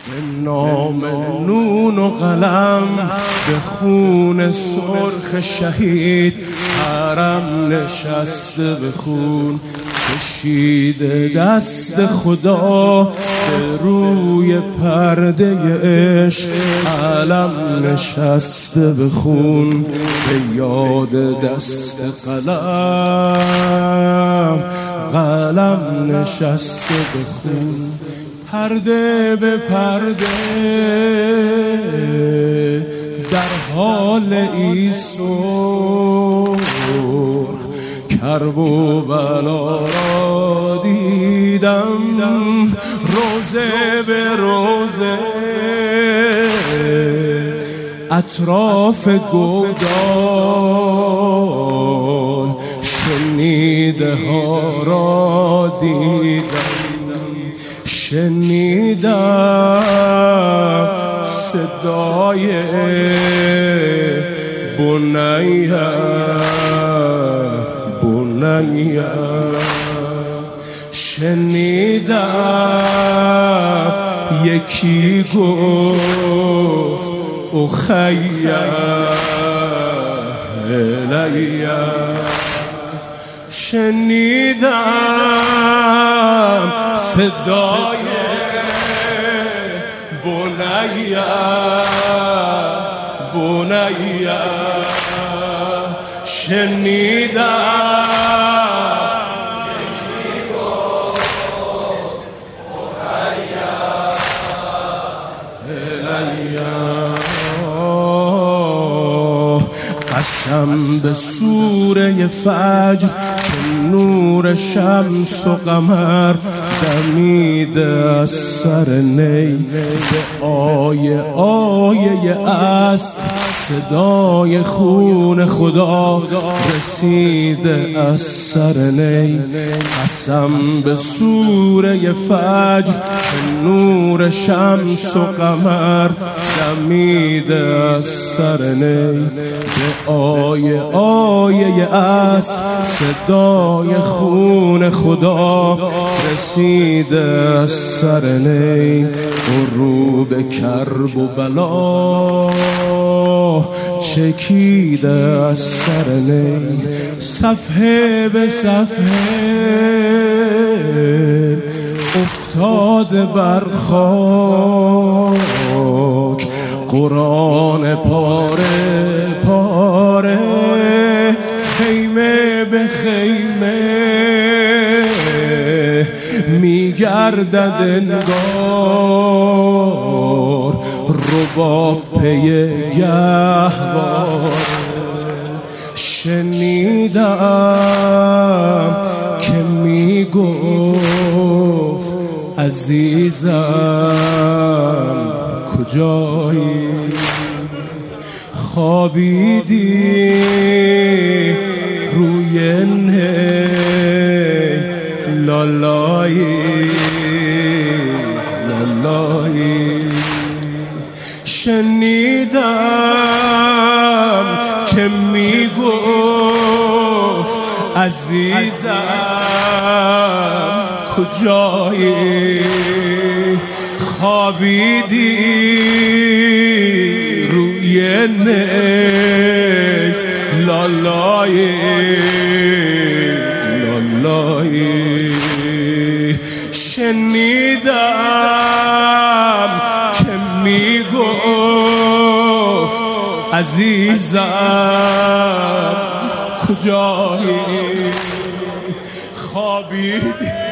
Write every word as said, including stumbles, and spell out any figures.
به نام نون و قلم، به خون سرخ شهید حرم نشسته، به خون کشیده دست خدا، به روی پرده عشق علم نشسته، به خون به یاد دست قلم، قلم نشسته به خون. پرده به پرده در حال ای سرخ، کرب و بلا را دیدم روزه به روزه، اطراف گودال شنیده ها را دیدم، شنیدم صدای بنیه بنیه، شنیدم یکی گفت اخیه الیه، شنیدم صدای بنیه بنیه، شنیدم یکی گفت اخیه الیه. قسم به سوره فجر که نور شمس و قمر دمیده از سر نی، به آیه آیه اصل صدای خون خدا رسیده از سر نی. قسم به سوره فجر که نور شمس و قمر دمیده از سر نی، به آیه آیه اصل صدای خون خدا رسیده از سر نی. غروب کرب و بلا چکیده از سر نی، صفحه به صفحه افتاده بر خاک، قرآن پاره پاره، خیمه به خیمه میگردد انگار، رباب پی گهواره. شنیدم که میگفت عزیزم کجایی، خوابیدی روی نه لالایی لالایی. شنیدم که میگفت عزیزم کجایی، خوابیدی روی نی لالایی لالایی. شنیدم که میگفت عزیزم کجایی، خوابیدی